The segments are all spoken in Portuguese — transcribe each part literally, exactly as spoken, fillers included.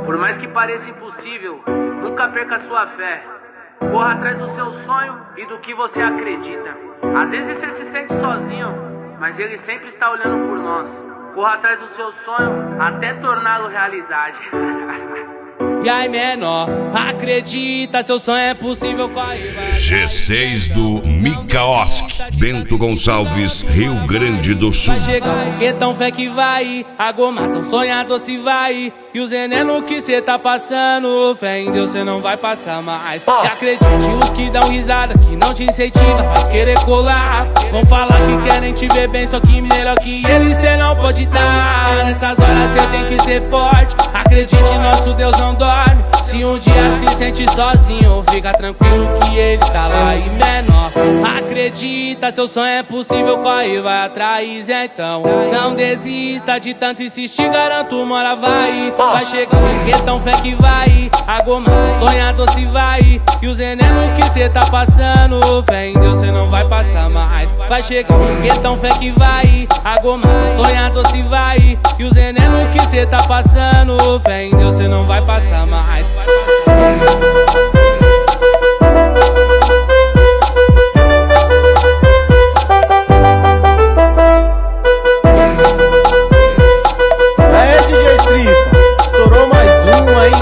Por mais que pareça impossível, nunca perca sua fé. Corra atrás do seu sonho e do que você acredita. Às vezes você se sente sozinho, mas ele sempre está olhando por nós. Corra atrás do seu sonho até torná-lo realidade. E aí, menor, acredita, seu sonho é possível, corre, vai. G seis do Mikaoski, Bento Gonçalves, Rio Grande do Sul. Vai chegar um foguetão, fé que vai. A goma tão sonhador se vai. E os veneno que cê tá passando, fé em Deus cê não vai passar mais. E acredite, os que dão risada, que não te incentiva, vai querer colar. Vão falar que querem te ver bem, só que melhor que eles cê não pode dar. Nessas horas cê tem que ser forte. Acredite, nosso Deus não dorme. Se um dia se sente sozinho, fica tranquilo que ele tá lá. E menor, acredita, seu sonho é possível, corre, vai atrás, então não desista de tanto insistir, garanto uma hora vai. Vai chegar um foguetão, fé que vai. A goma sonhador se vai. E os veneno que cê tá passando, fé em Deus cê não vai passar mais. Vai chegar um foguetão, fé que vai. A goma sonhador se vai. E os veneno que cê tá passando, fé em Deus cê não vai passar mais. Aí, D J Tripa, estourou mais uma, hein?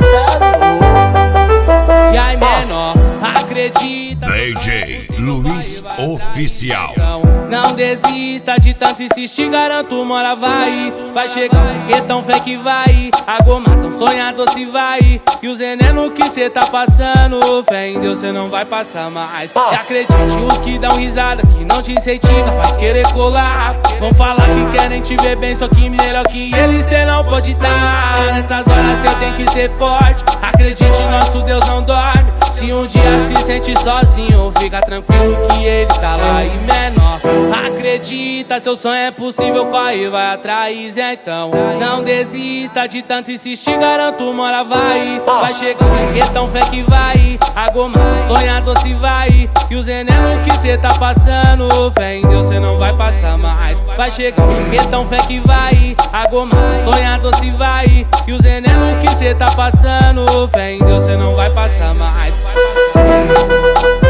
E aí, menor, acredita, D J Luiz Oficial. não desista de tanto insistir, garanto uma hora vai. Vai chegar um foguetão, fé que vai. A goma tão sonhador se vai. E os veneno que cê tá passando, fé em Deus cê não vai passar mais. E acredite, os que dão risada, que não te incentiva, vai querer colar. Vão falar que querem te ver bem, só que melhor que eles cê não pode dar. Nessas horas cê tem que ser forte. Acredite, nosso Deus não dorme. Se um dia se sente sozinho, fica tranquilo que ele tá lá. E menor, acredita, seu sonho é possível, corre, vai atrás, então não desista de tanto insistir, garanto uma hora vai. Vai chegar um foguetão, fé que vai. A goma sonhador se vai. E os veneno que cê tá passando, fé em Deus cê não vai passar mais. Vai chegar um foguetão, fé que vai. A goma sonhador se vai. E os veneno que cê tá passando, fé em Deus cê não vai passar mais.